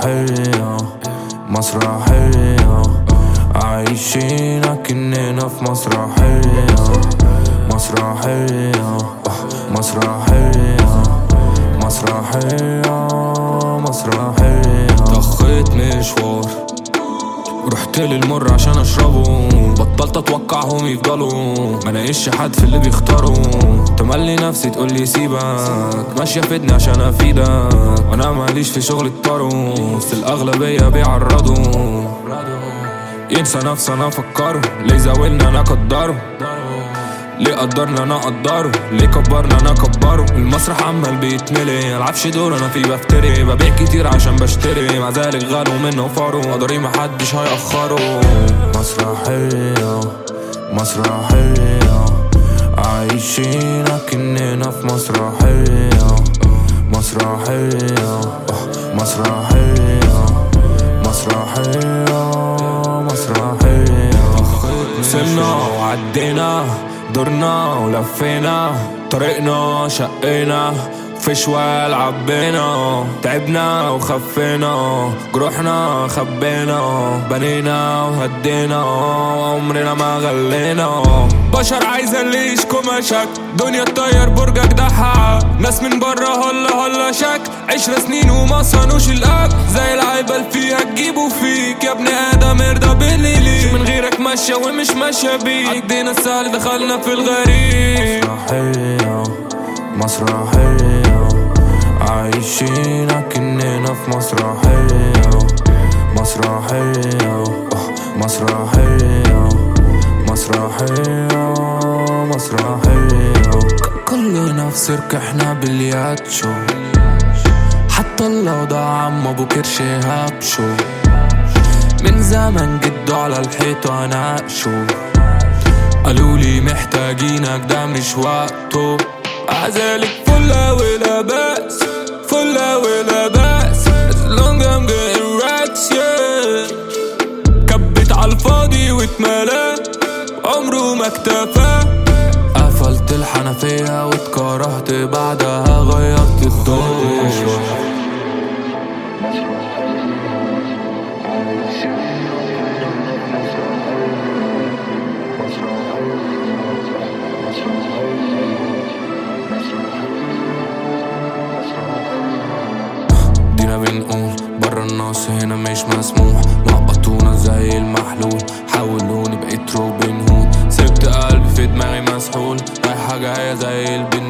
مسرحية مسرحية، عايشين اكننا في مسرحية مسرحية مسرحية مسرحية مسرحية. ضخيت مشوار رحت للمر عشان اشربه، بطلت اتوقعهم يفضلوا ما لاقيش حد في اللي بيختاروا. تملي نفسي تقولي سيبك، ماشية فدني عشان افيدك، وانا ماليش في شغل الطرو، بس الاغلبية بيعرضوا. ينسى نفسي انا افكره، ليه زاولنا انا اقدره، ليه قدرنا انا اقدره، ليه كبرنا انا اكبره. المسرح عمال بيتملي، ملعبش دور انا فيه بفتري، ببيع كتير عشان بشتري، مع ذلك غالوا منه وفاروا، قدري محدش هيأخره. مسرحية مسرحية، عايشين اكننا في مسرحية مسرحية مسرحية مسرحية مسرحية. سمنا وعدينا دورنا ولفينا طريقنا، شقينا في شوال عبينا، تعبنا وخفينا، جروحنا خبينا، بنينا وهدينا، عمرنا ما غلينا. بشر عايزة اللي يشكو مشاك، دنيا تطير برجك دحا، ناس من برا هلا شك، 10 سنين وما صانوش الاب، زي العيبة اللي فيها تجيبوا فيك يا ابن ادم، ارضى باللي ليك، من غيرك ماشية ومش ماشية بيك، عدينا السهل دخلنا في الغريب. مسرحية مسرحية، عايشين اكننا في مسرحية مسرحية مسرحية مسرحية مسرحية. كلنا في سيرك احنا بالياتشو، حتى الوضع عم ابو كرش هابشو، من زمن جدو على الحيطة اناقشو، قالولي محتاجينك ده مش وقته، عذالك فلة ولا بأس فلة ولا بأس، as long I'm getting racks yeah. كبت عالفاضي واتملى عمره ما اكتفى، قفلت الحنفية واتكرهت بعدها غيرت الدور. دينا بنقول برا الناس هنا مش مسموح، معقطونا زي المحلول، حولوني بقيت روبن هود، سبت قلبي في دماغي مسحول، رايحة جاية زي البنود.